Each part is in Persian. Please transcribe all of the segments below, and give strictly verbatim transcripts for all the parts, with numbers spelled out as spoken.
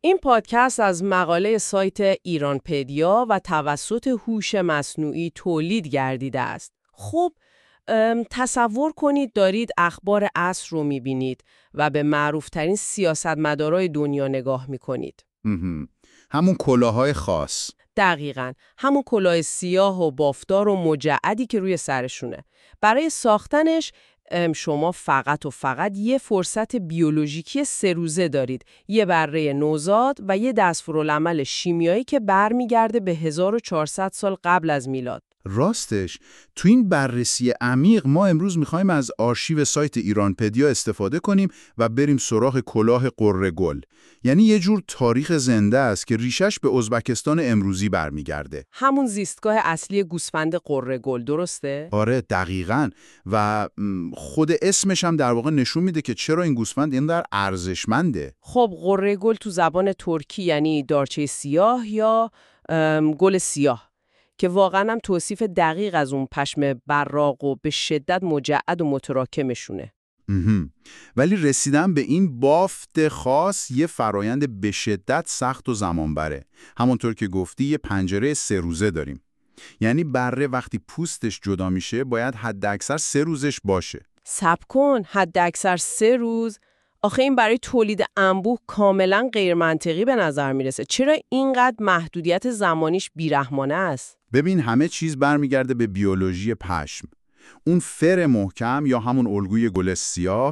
این پادکست از مقاله سایت ایرانپدیا و توسط هوش مصنوعی تولید گردیده است. خب تصور کنید دارید اخبار عصر رو میبینید و به معروفترین سیاستمدارای دنیا نگاه میکنید. همون کلاه‌های خاص. دقیقاً، همون کلاه سیاه و بافتار و مجعدی که روی سرشونه. برای ساختنش شما فقط و فقط یه فرصت بیولوژیکی سه روزه دارید، یه بره نوزاد و یه دستورالعمل شیمیایی که برمیگرده به هزار و چهارصد سال قبل از میلاد. راستش تو این بررسی عمیق ما امروز میخوایم از آرشیو سایت ایرانپدیا استفاده کنیم و بریم سراغ کلاه قره گل. یعنی یه جور تاریخ زنده است که ریشش به ازبکستان امروزی برمیگرده. همون زیستگاه اصلی گوسفند قره گل، درسته؟ آره دقیقاً. و خود اسمش هم در واقع نشون میده که چرا این گوسفند اینقدر ارزشمنده. خب قره گل تو زبان ترکی یعنی دارچه سیاه یا گل سیاه، که واقعا هم توصیف دقیق از اون پشم براق و به شدت مجعد و متراکمشونه. ولی رسیدن به این بافت خاص یه فرایند به شدت سخت و زمان بره. همونطور که گفتی یه پنجره سه روزه داریم. یعنی بره وقتی پوستش جدا میشه باید حد اکثر سه روزش باشه. صبر کن، حد اکثر سه روز؟ آخه این برای تولید انبوه کاملا غیر منطقی به نظر میرسه. چرا اینقدر محدودیت زمانیش بیرحمانه است؟ ببین همه چیز برمیگرده به بیولوژی پشم. اون فر محکم یا همون الگوی گل سیاه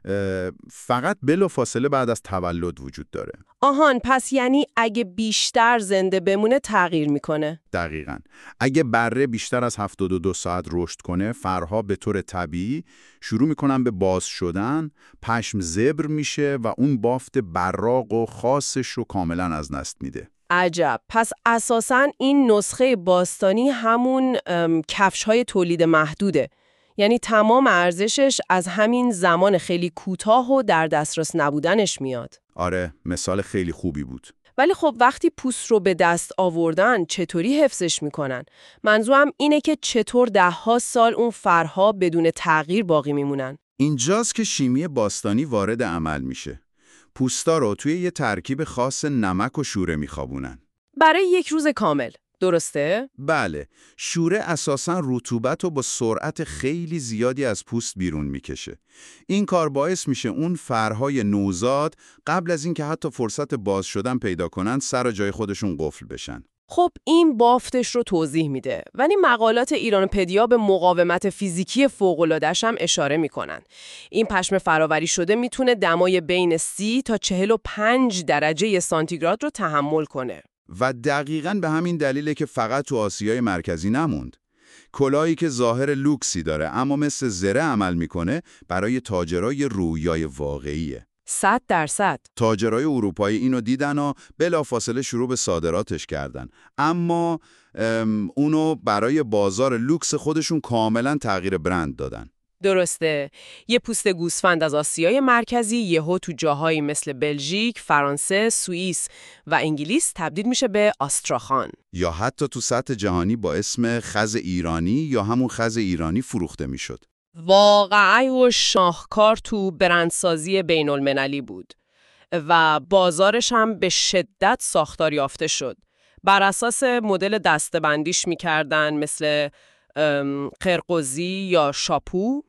فقط بلافاصله بعد از تولد وجود داره. آهان، پس یعنی اگه بیشتر زنده بمونه تغییر میکنه؟ دقیقاً. اگه بره بیشتر از هفتاد و دو ساعت رشد کنه، فرها به طور طبیعی شروع میکنن به باز شدن، پشم زبر میشه و اون بافت براق و خاصش رو کاملا از دست میده. عجب. پس اساساً این نسخه باستانی همون کفش‌های تولید محدوده. یعنی تمام ارزشش از همین زمان خیلی کوتاه و در دسترس نبودنش میاد. آره، مثال خیلی خوبی بود. ولی خب وقتی پوست رو به دست آوردن چطوری حفظش میکنن؟ منظورم اینه که چطور ده ها سال اون فرها بدون تغییر باقی میمونن؟ اینجاست که شیمی باستانی وارد عمل میشه. پوستا رو توی یه ترکیب خاص نمک و شوره میخوابونن. برای یک روز کامل، درسته؟ بله، شوره اساساً رطوبت رو با سرعت خیلی زیادی از پوست بیرون میکشه. این کار باعث میشه اون فرهای نوزاد قبل از اینکه حتی فرصت باز شدن پیدا کنن سر جای خودشون قفل بشن. خب این بافتش رو توضیح میده، ولی مقالات ایرانپدیا به مقاومت فیزیکی فوق‌العاده‌اش هم اشاره میکنن. این پشم فراوری شده میتونه دمای بین سی تا چهل و پنج درجه سانتیگراد رو تحمل کنه. و دقیقاً به همین دلیله که فقط تو آسیای مرکزی نموند. کلاهی که ظاهر لوکسی داره اما مثل زره عمل میکنه برای تاجرای رویای واقعیه. صد درصد. تاجرای اروپایی اینو دیدن و بلافاصله شروع به صادراتش کردن. اما اونو برای بازار لوکس خودشون کاملا تغییر برند دادن. درسته. یه پوست گوسفند از آسیای مرکزی یهو تو جاهایی مثل بلژیک، فرانسه، سوئیس و انگلیس تبدیل میشه به آستراخان. یا حتی تو سطح جهانی با اسم خز ایرانی یا همون خز ایرانی فروخته میشد. واقعی و شاهکار تو برندسازی بین المللی بود و بازارش هم به شدت ساختار یافته شد. بر اساس مدل دسته‌بندیش میکردن مثل قرقزی یا شاپو.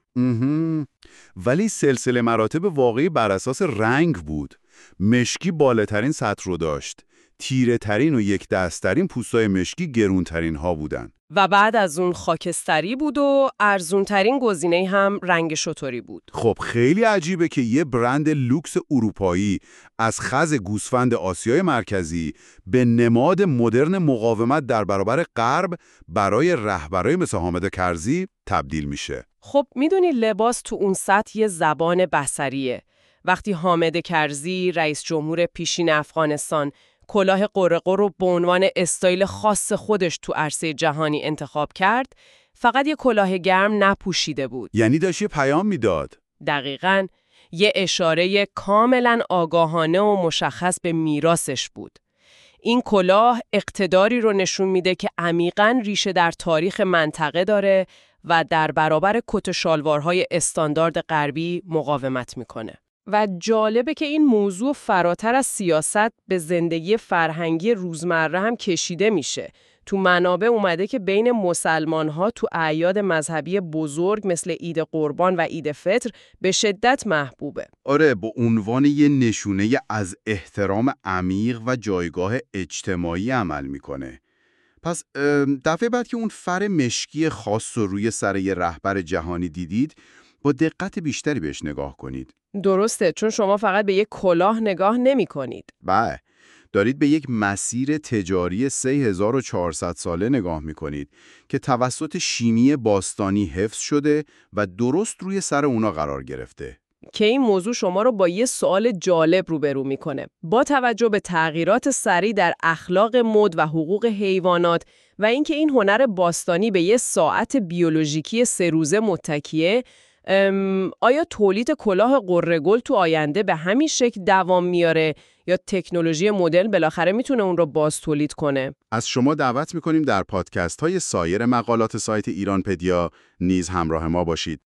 ولی سلسله مراتب واقعی بر اساس رنگ بود. مشکی بالاترین سطح رو داشت. تیره ترین و یک دستترین پوستای مشکی گرونترین ها بودن. و بعد از اون خاکستری بود و ارزونترین گزینه هم رنگ شتری بود. خب خیلی عجیبه که یه برند لوکس اروپایی از خز گوسفند آسیای مرکزی به نماد مدرن مقاومت در برابر غرب برای رهبرای مثل حامد کرزی تبدیل میشه. خب میدونی لباس تو اون سطح یه زبان بصریه. وقتی حامد کرزی رئیس جمهور پیشین افغانستان کلاه قرقر رو به عنوان استایل خاص خودش تو عرصه جهانی انتخاب کرد، فقط یه کلاه گرم نپوشیده بود. یعنی داشت یه پیام میداد. دقیقاً، یه اشاره کاملاً آگاهانه و مشخص به میراثش بود. این کلاه اقتداری رو نشون میده که عمیقاً ریشه در تاریخ منطقه داره و در برابر کت و شالوارهای استاندارد غربی مقاومت میکنه. و جالبه که این موضوع فراتر از سیاست به زندگی فرهنگی روزمره هم کشیده میشه. تو منابع اومده که بین مسلمان‌ها تو اعیاد مذهبی بزرگ مثل عید قربان و عید فطر به شدت محبوبه. آره، با عنوان یه نشونه از احترام عمیق و جایگاه اجتماعی عمل میکنه. پس دفعه بعد که اون فر مشکی خاص رو روی سر یه رهبر جهانی دیدید، با دقت بیشتری بهش نگاه کنید. درسته، چون شما فقط به یک کلاه نگاه نمی کنید. بله، دارید به یک مسیر تجاری سه هزار و چهارصد ساله نگاه میکنید که توسط شیمی باستانی حفظ شده و درست روی سر اونا قرار گرفته. که این موضوع شما رو با یه سوال جالب روبرو میکنه. با توجه به تغییرات سریع در اخلاق مد و حقوق حیوانات و اینکه این هنر باستانی به یه ساعت بیولوژیکی سه روزه متکیه، آیا تولید کلاه قره‌گل تو آینده به همین شکل دوام میاره یا تکنولوژی مدرن بالاخره میتونه اون رو باز تولید کنه؟ از شما دعوت میکنیم در پادکست های سایر مقالات سایت ایرانپدیا نیز همراه ما باشید.